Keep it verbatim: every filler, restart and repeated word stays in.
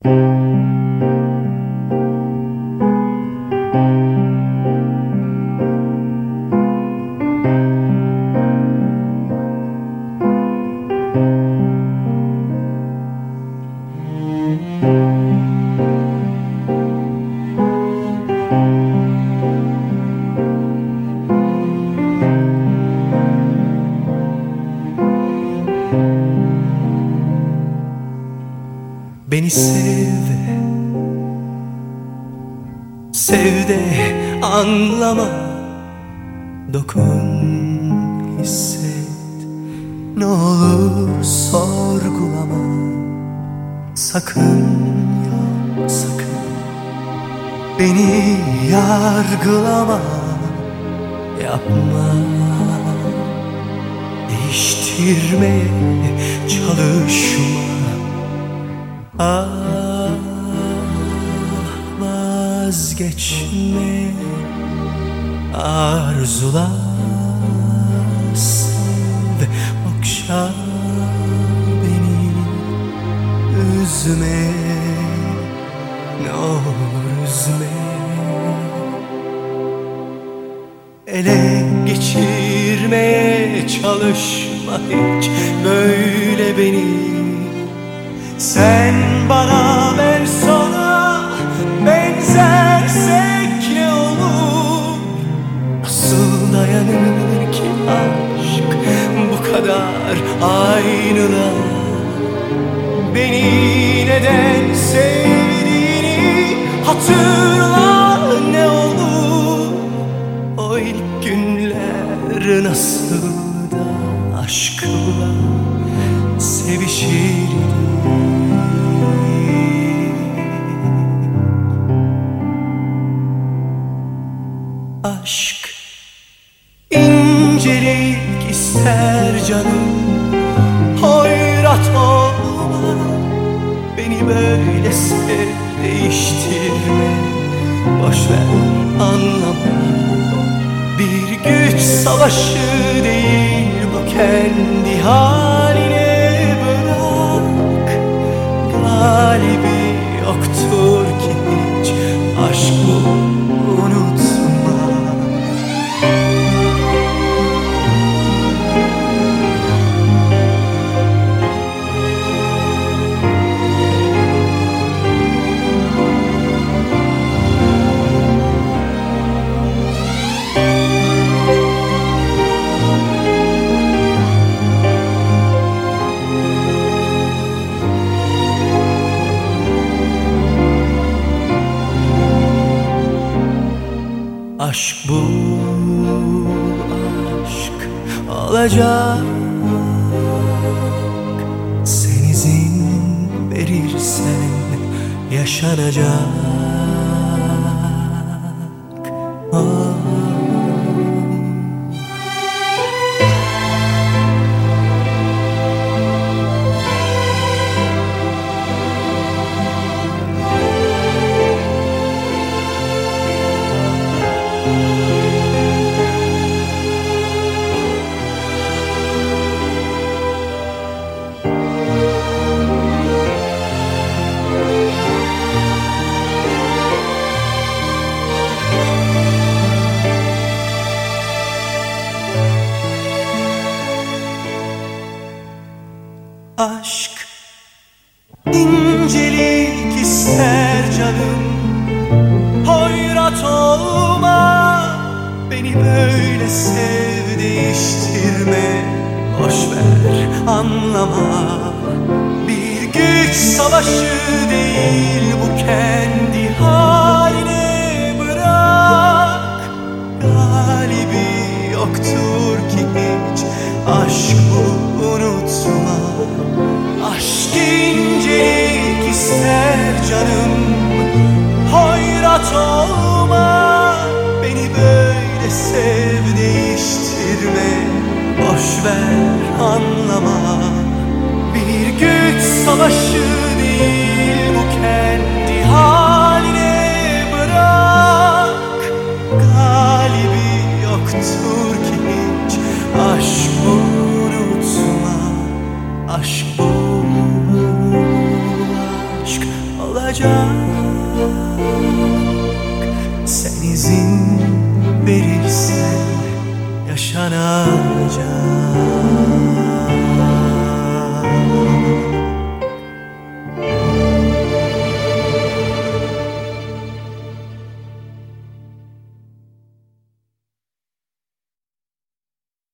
Beni sev de, sev de anlama, dokun, hisset, ne olur sorgulama. Sakın ya sakın, beni yargılama, yapma. Değiştirmeye çalışma. Ah, vazgeçme, arzula, sev, okşa beni, üzme, ne olur üzme. Ele geçirmeye çalışma hiç böyle beni. Sen bana, ben sana benzersek ne olur? Nasıl dayanır ki aşk bu kadar aynılar? Beni neden sevdiğini hatırla ne olur? O ilk günler nasıl da aşkla sevişirdik. Aşk incelik ister canım, hoyrat olma. Beni böyle sev, değiştirme, boşver anlama. Bir güç savaşı değil bu, kendi haline bırak. Galibi yoktur ki hiç, aşk bu, unutma. Aşk bu, aşk olacak. Sen izin verirsen yaşanacak. Oh. Aşk incelik ister canım, hoyrat olma. Beni böyle sev, değiştirme, boşver anlama. Bir güç savaşı değil bu, kendi haline bırak. Galibi yoktur ki hiç, aşk bu, unutma. Aşk incelik ister canım, hoyrat olma. Beni böyle sev, değiştirme, boşver anlama. Bir güç savaşı değil bu, kendi haline bırak. Galibi yoktur ki hiç, aşk bu, unutma. Aşk bu, aşk olacak. Sen izin verirsen yaşanacak.